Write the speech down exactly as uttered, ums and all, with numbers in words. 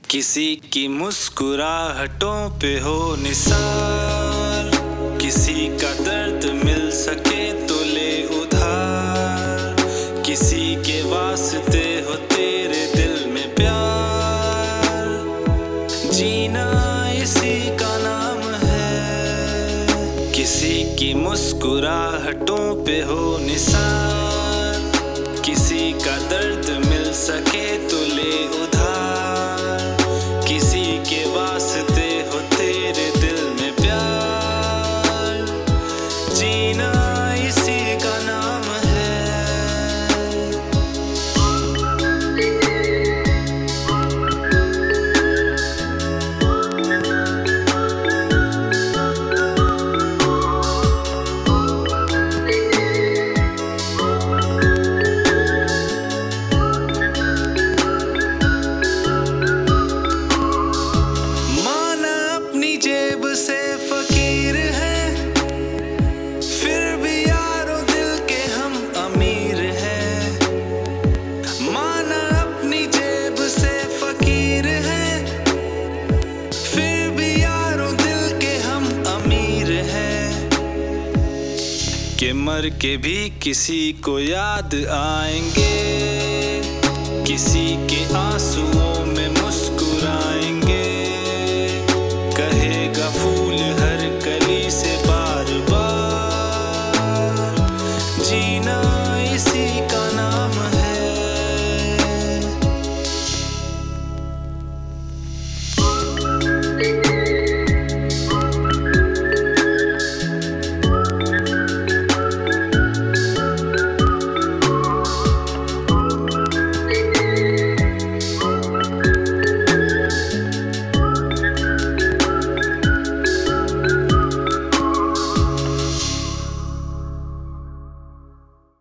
किसी की मुस्कुराहटों पे हो निसार, किसी का दर्द मिल सके तो ले उधार, किसी के वास्ते हो तेरे दिल में प्यार, जीना इसी का नाम है। किसी की मुस्कुराहटों पे हो निसार, किसी का दर्द मिल सके तो ले उधार, किसी के वास्ते हो तेरे दिल में प्यार, जीना इसी का नाम है। जेब से फकीर हैं, फिर भी यारों दिल के हम अमीर हैं। माना अपनी जेब से फकीर हैं, फिर भी यारों दिल के हम अमीर हैं। कि मर के भी किसी को याद आएंगे, किसी के आंसुओं में